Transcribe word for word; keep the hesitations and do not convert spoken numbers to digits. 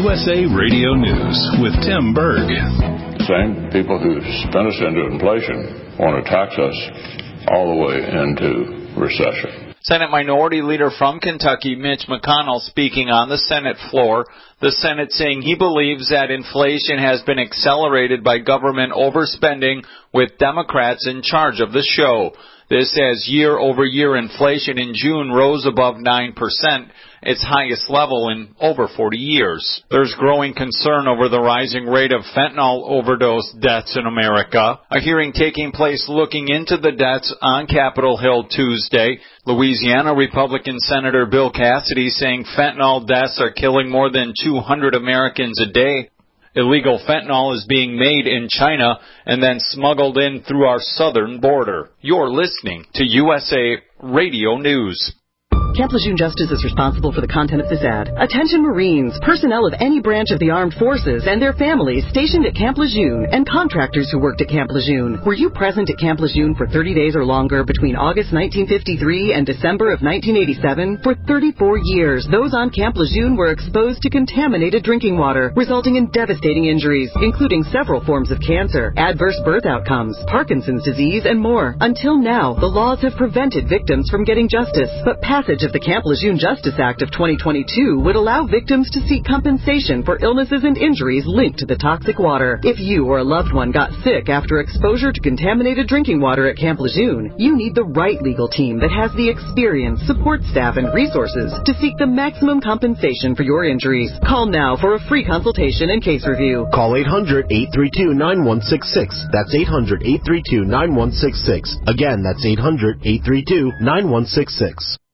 U S A Radio News with Tim Berg. Same people who spin us into inflation want to tax us all the way into recession. Senate Minority Leader from Kentucky, Mitch McConnell, speaking on the Senate floor. The Senate saying he believes that inflation has been accelerated by government overspending with Democrats in charge of the show. This as year-over-year inflation in June rose above nine percent, its highest level in over forty years. There's growing concern over the rising rate of fentanyl overdose deaths in America. A hearing taking place looking into the deaths on Capitol Hill Tuesday. Louisiana Republican Senator Bill Cassidy saying fentanyl deaths are killing more than two hundred Americans a day. Illegal fentanyl is being made in China and then smuggled in through our southern border. You're listening to U S A Radio News. Camp Lejeune Justice is responsible for the content of this ad. Attention Marines, personnel of any branch of the armed forces and their families stationed at Camp Lejeune, and contractors who worked at Camp Lejeune. Were you present at Camp Lejeune for thirty days or longer between August nineteen fifty-three and December of nineteen eighty-seven? For thirty-four years, those on Camp Lejeune were exposed to contaminated drinking water, resulting in devastating injuries, including several forms of cancer, adverse birth outcomes, Parkinson's disease, and more. Until now, the laws have prevented victims from getting justice, but passage of the Camp Lejeune Justice Act of twenty twenty-two would allow victims to seek compensation for illnesses and injuries linked to the toxic water. If you or a loved one got sick after exposure to contaminated drinking water at Camp Lejeune, you need the right legal team that has the experience, support staff, and resources to seek the maximum compensation for your injuries. Call now for a free consultation and case review. Call eight hundred, eight three two, nine one six six. That's eight hundred, eight three two, nine one six six. Again, that's eight hundred, eight three two, nine one six six.